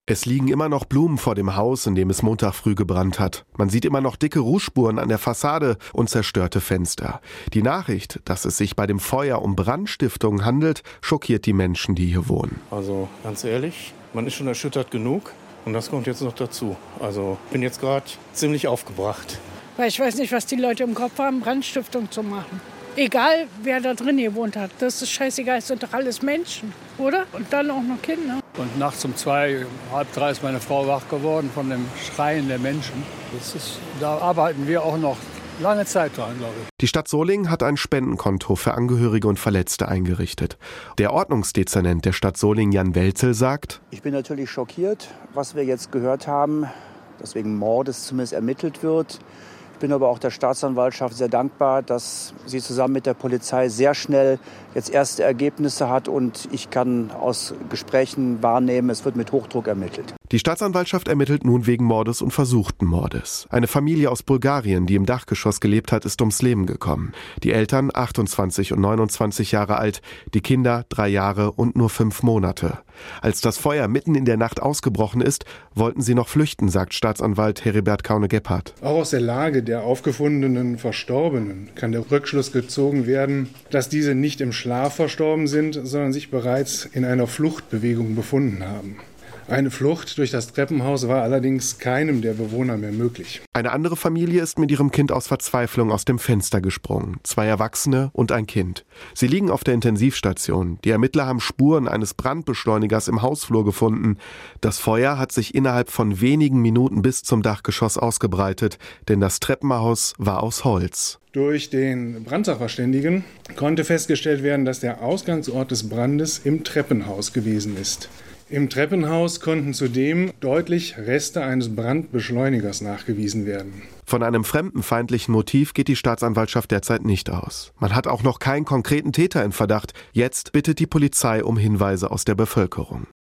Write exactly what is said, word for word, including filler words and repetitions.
Es liegen immer noch Blumen vor dem Haus, in dem es Montag früh gebrannt hat. Man sieht immer noch dicke Rußspuren an der Fassade und zerstörte Fenster. Die Nachricht, dass es sich bei dem Feuer um Brandstiftung handelt, schockiert die Menschen, die hier wohnen. Also ganz ehrlich, man ist schon erschüttert genug und das kommt jetzt noch dazu. Also ich bin jetzt gerade ziemlich aufgebracht. Weil ich weiß nicht, was die Leute im Kopf haben, Brandstiftung zu machen. Egal, wer da drin gewohnt hat. Das ist scheißegal, es sind doch alles Menschen, oder? Und dann auch noch Kinder. Und nachts um zwei, halb drei ist meine Frau wach geworden von dem Schreien der Menschen. Das ist, da arbeiten wir auch noch lange Zeit dran, glaube ich. Die Stadt Solingen hat ein Spendenkonto für Angehörige und Verletzte eingerichtet. Der Ordnungsdezernent der Stadt Solingen, Jan Welzel, sagt: Ich bin natürlich schockiert, was wir jetzt gehört haben, dass wegen Mordes zumindest ermittelt wird. Ich bin aber auch der Staatsanwaltschaft sehr dankbar, dass sie zusammen mit der Polizei sehr schnell jetzt erste Ergebnisse hat und ich kann aus Gesprächen wahrnehmen, es wird mit Hochdruck ermittelt. Die Staatsanwaltschaft ermittelt nun wegen Mordes und versuchten Mordes. Eine Familie aus Bulgarien, die im Dachgeschoss gelebt hat, ist ums Leben gekommen. Die Eltern achtundzwanzig und neunundzwanzig Jahre alt, die Kinder drei Jahre und nur fünf Monate. Als das Feuer mitten in der Nacht ausgebrochen ist, wollten sie noch flüchten, sagt Staatsanwalt Heribert Kaune-Gebhardt. Auch aus der Lage der aufgefundenen Verstorbenen kann der Rückschluss gezogen werden, dass diese nicht im Schlaf verstorben sind, sondern sich bereits in einer Fluchtbewegung befunden haben. Eine Flucht durch das Treppenhaus war allerdings keinem der Bewohner mehr möglich. Eine andere Familie ist mit ihrem Kind aus Verzweiflung aus dem Fenster gesprungen. Zwei Erwachsene und ein Kind. Sie liegen auf der Intensivstation. Die Ermittler haben Spuren eines Brandbeschleunigers im Hausflur gefunden. Das Feuer hat sich innerhalb von wenigen Minuten bis zum Dachgeschoss ausgebreitet, denn das Treppenhaus war aus Holz. Durch den Brandsachverständigen konnte festgestellt werden, dass der Ausgangsort des Brandes im Treppenhaus gewesen ist. Im Treppenhaus konnten zudem deutlich Reste eines Brandbeschleunigers nachgewiesen werden. Von einem fremdenfeindlichen Motiv geht die Staatsanwaltschaft derzeit nicht aus. Man hat auch noch keinen konkreten Täter in Verdacht. Jetzt bittet die Polizei um Hinweise aus der Bevölkerung.